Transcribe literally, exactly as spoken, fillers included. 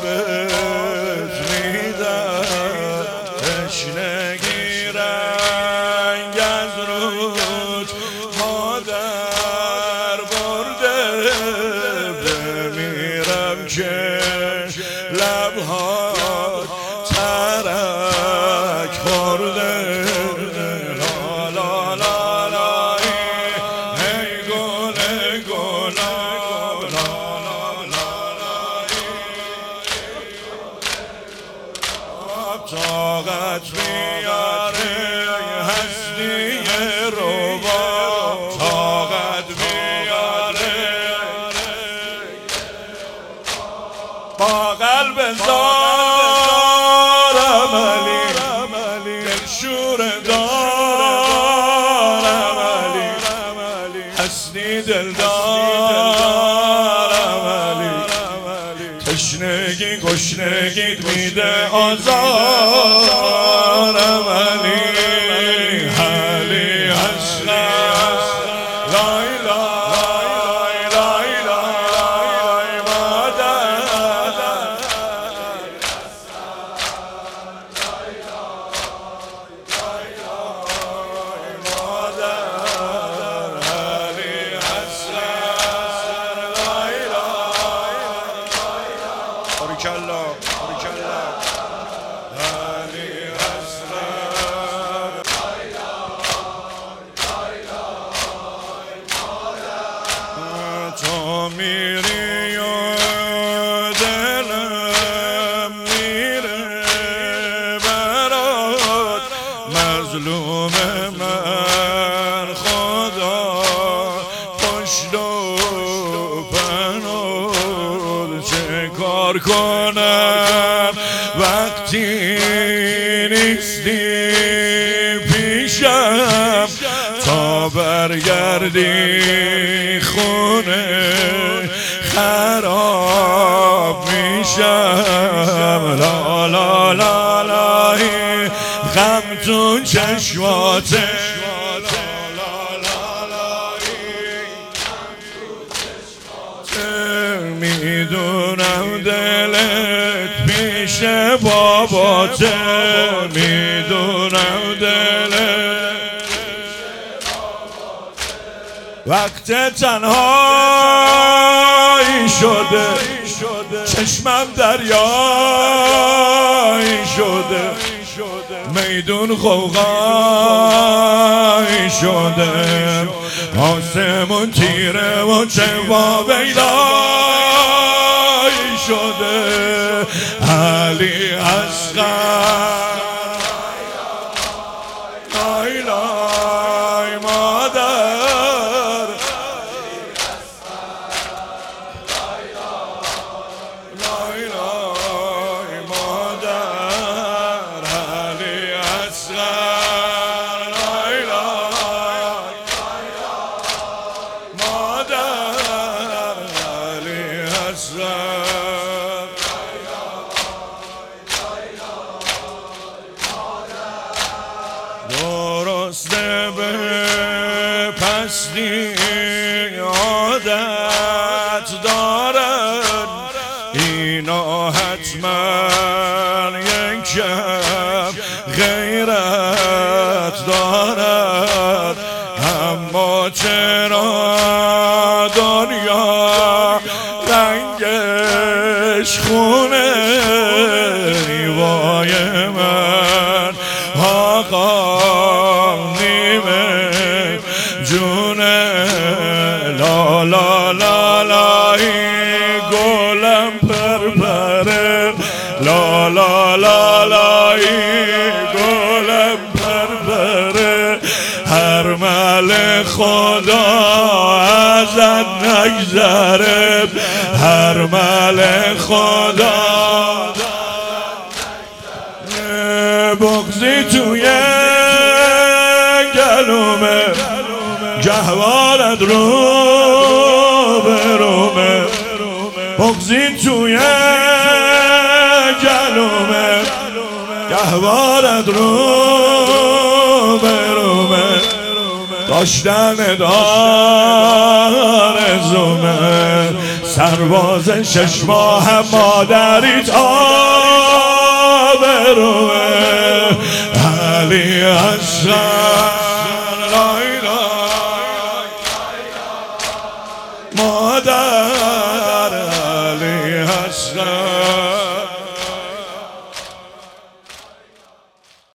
بهت میدم تشنگی رنگ از رود مادر برده بمیرم که لبها ترک خورده لا لا لا لا ای گل گلاب لا لا لا لا طاقت بیاره هستی ربا طاقت بیاره با قلب زارم علی دلشور دارم علی هستی دلدارم علی تشنگی گشنگیت میده آزارم علی علی حسرت لای لای لای لای مادر علی حسرت لای لای باریکالله باریکالله علی حسرت تو میری و دلم میره برات مظلوم من خدا پشت و پناه چه کار کنم وقتی نیستی پیشم تا برگردی خونه خراب میشم لا لا لا لا غم تو چشماته میدونم دلت پیش باباته میدونم دلت وقت تنهایی شده چشمم دریایی شده میدون غوغایی شده آسمون تیره و چه با بیدایی شده علی اصغر لای لای مادر لای لای مادر علی اصغر لای لای مادر علی اصغر درسته به پستی عادت دارن اینا حتما یک شب غیرت دارد اما چرا دنیا رنگش خونه نیوای من آقا نیمه جونه لا لا لا لا گلم پرپره لا لا لا لا گلم پرپره هر مل خدا ازت نگذره هر مل خدا بغضی توی گلومه گهوارت رو برومه بغضی توی گلومه گهوارت رو برومه داشتن دار زومه سرباز شش ماه مادریت آبروه علی اصغر